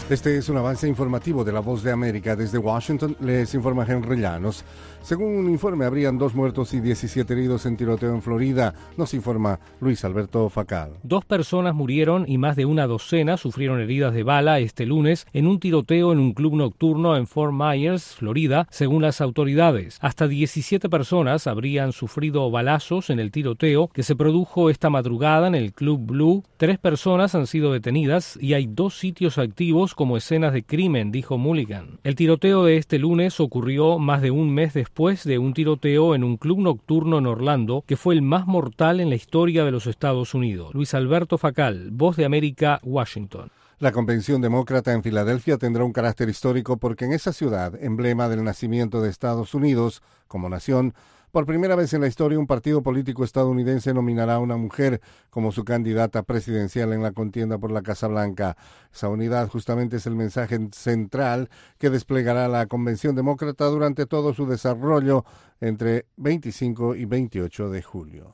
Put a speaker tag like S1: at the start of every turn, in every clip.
S1: Este es un avance informativo de La Voz de América. Desde Washington les informa Henry Llanos. Según un informe, habrían 2 muertos y 17 heridos en tiroteo en Florida. Nos informa Luis Alberto Facal.
S2: 2 personas murieron y más de una docena sufrieron heridas de bala este lunes en un tiroteo en un club nocturno en Fort Myers, Florida, según las autoridades. Hasta 17 personas habrían sufrido balazos en el tiroteo que se produjo esta madrugada en el Club Blue. 3 personas han sido detenidas y hay 2 sitios activos como escenas de crimen, dijo Mulligan. El tiroteo de este lunes ocurrió más de un mes después de un tiroteo en un club nocturno en Orlando, que fue el más mortal en la historia de los Estados Unidos. Luis Alberto Facal, Voz de América, Washington.
S1: La Convención Demócrata en Filadelfia tendrá un carácter histórico porque en esa ciudad, emblema del nacimiento de Estados Unidos como nación, por primera vez en la historia, un partido político estadounidense nominará a una mujer como su candidata presidencial en la contienda por la Casa Blanca. Esa unidad justamente es el mensaje central que desplegará la Convención Demócrata durante todo su desarrollo entre 25 y 28 de julio.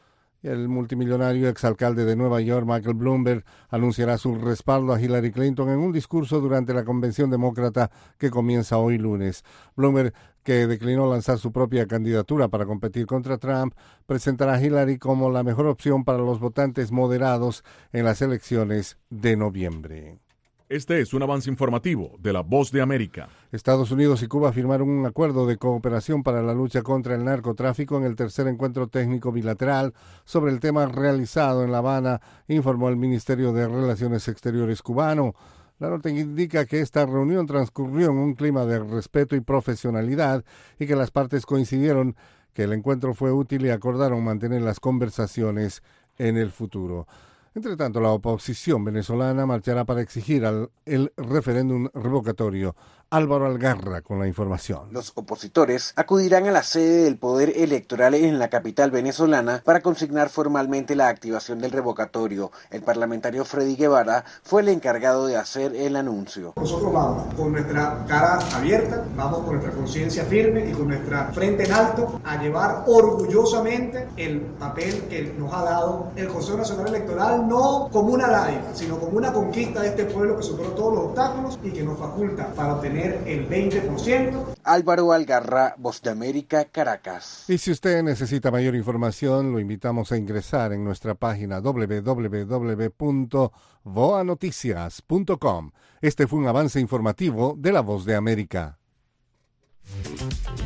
S1: El multimillonario exalcalde de Nueva York, Michael Bloomberg, anunciará su respaldo a Hillary Clinton en un discurso durante la Convención Demócrata que comienza hoy lunes. Bloomberg, que declinó lanzar su propia candidatura para competir contra Trump, presentará a Hillary como la mejor opción para los votantes moderados en las elecciones de noviembre.
S3: Este es un avance informativo de La Voz de América.
S1: Estados Unidos y Cuba firmaron un acuerdo de cooperación para la lucha contra el narcotráfico en el tercer encuentro técnico bilateral sobre el tema realizado en La Habana, informó el Ministerio de Relaciones Exteriores cubano. La nota indica que esta reunión transcurrió en un clima de respeto y profesionalidad y que las partes coincidieron que el encuentro fue útil y acordaron mantener las conversaciones en el futuro. Entre tanto, la oposición venezolana marchará para exigir el referéndum revocatorio. Álvaro Algarra con la información.
S4: Los opositores acudirán a la sede del Poder Electoral en la capital venezolana para consignar formalmente la activación del revocatorio. El parlamentario Freddy Guevara fue el encargado de hacer el anuncio.
S5: Nosotros vamos con nuestra cara abierta, vamos con nuestra conciencia firme y con nuestra frente en alto a llevar orgullosamente el papel que nos ha dado el Consejo Nacional Electoral, no como una dádiva, sino como una conquista de este pueblo que superó todos los obstáculos y que nos faculta para obtener el 20%.
S4: Álvaro Algarra, Voz de América, Caracas.
S1: Y si usted necesita mayor información, lo invitamos a ingresar en nuestra página www.voanoticias.com. Este fue un avance informativo de La Voz de América.